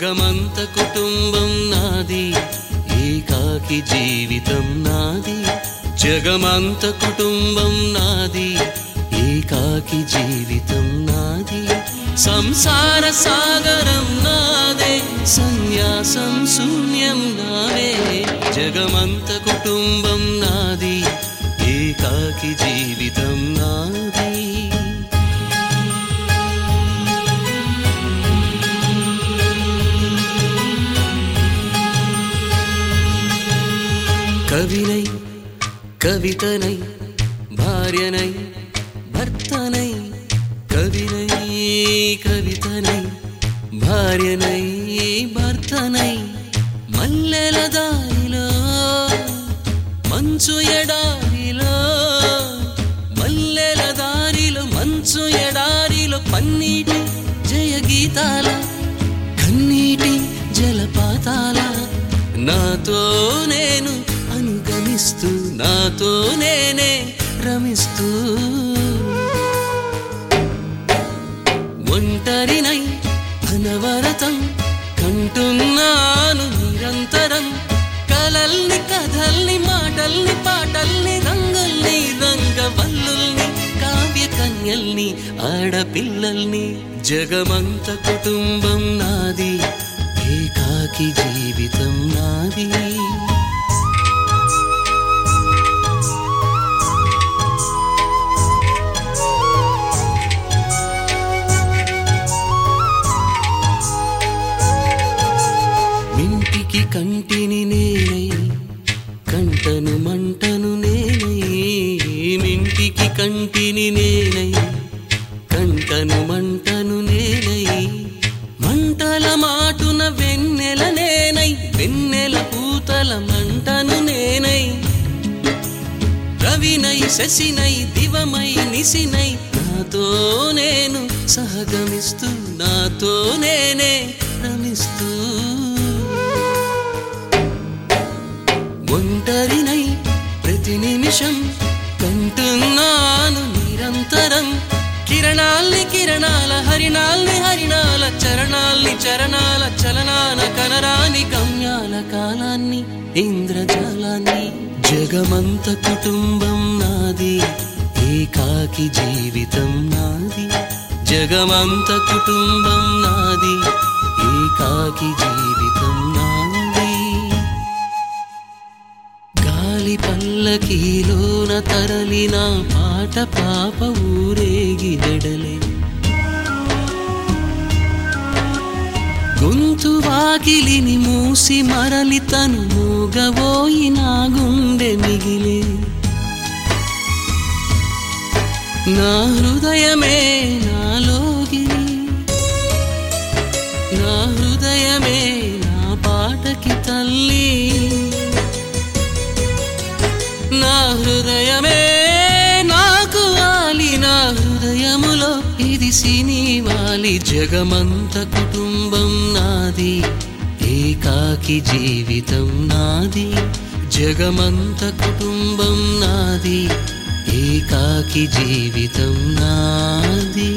జగమంత కుటుంబం నాది, ఏకాకి జీవితం నాది. జగమంత కుటుంబం నాది, ఏకాకి జీవితం నాది. సంసార సాగరం నాదే, సన్యాసం శూన్యం నావే. జగమంత కుటుంబం నాది, ఏకాకి జీవితం నాది. కవినై కవితనై భార్యనై భర్తనై, కవినై కవితనై భార్యనై భర్తనై. మల్లెల దారిలో మంచు ఎడారిలో, మల్లెల దారిలో మంచు ఎడారిలో, పన్నీటి జయగీతాల కన్నీటి జలపాతాల. నాతో నేను అనుగమిస్తూ, నాతో నేనే రమిస్తూ. ఒంటరినై అనవరతం కంటున్నాను నిరంతరం. కలల్ని కథల్ని మాటల్ని పాటల్ని, రంగుల్ని రంగవల్లుల్ని, కావ్య కన్యల్ని ఆడపిల్లల్ని. జగమంత కుటుంబం నాది, ఏకాకి జీవితం నాది. ఇంటికి కంటిని నేనై, కంటను మంటను నేనై. ఇంటికి కంటిని నేనై, కంటను మంటను నేనై. మంటల మాటున వెన్నెల నేనై, వెన్నెల పూతల మంటను నేనై. రవినై శశినై దివమై నిశినై, నాతో నేను సహగమిస్తూ, నాతో నేనే రమిస్తూ. ఒంటరినై ప్రతి నిమిషం కంటున్నాను నిరంతరం. కిరణాల్ని కిరణాల, హరిణాల్ని హరిణాల, చరణాల్ని చరణాల చలనాన, కనరాని గమ్యాల కాలాన్ని ఇంద్రజాలాన్ని. జగమంత కుటుంబం నాది, ఏకాకి జీవితం నాది. జగమంత కుటుంబం నాది, ఏకాకి జీవితం నాది. గాలి పల్లకీలోన తరలిన పాట పాప ఊరేగి వెడలే. గొంతు వాకిలిని మూసి మరలి తను మూగబోయి నా గుండె మిగిలే. నా హృదయమే నాలోగిలి, నా హృదయమే నా పాటకి తల్లి. నా హృదయమే నాకు వాలి, నా హృదయములో ఇది సినివాలి. జగమంత కుటుంబం నాది, ఏకాకి జీవితం నాది. జగమంత కుటుంబం నాది, ఏకాకి జీవితం నాది.